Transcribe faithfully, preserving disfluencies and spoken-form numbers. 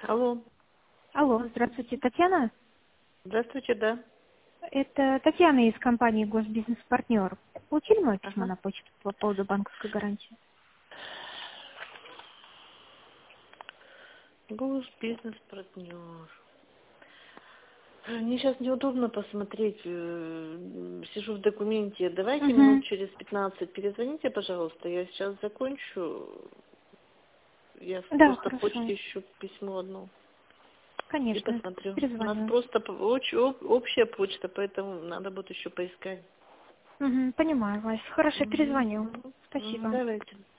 Алло. Алло, здравствуйте, Татьяна. Здравствуйте, да. Это Татьяна из компании Госбизнес-партнер. Получили мое письмо Ага. на почту по поводу банковской гарантии? Госбизнес-партнер. Мне сейчас неудобно посмотреть. э, Сижу в документе. Давайте минут Угу. через пятнадцать перезвоните, пожалуйста. Я сейчас закончу. Я Да, просто в хорошо. почте ищу письмо одно. И Конечно, посмотрю. У нас перезвоню. просто п- оч- об- общая почта, поэтому надо будет еще поискать. Угу, понимаю вас. Хорошо, Мгм. перезвоню. Мгм. Мгм. Спасибо. Давайте.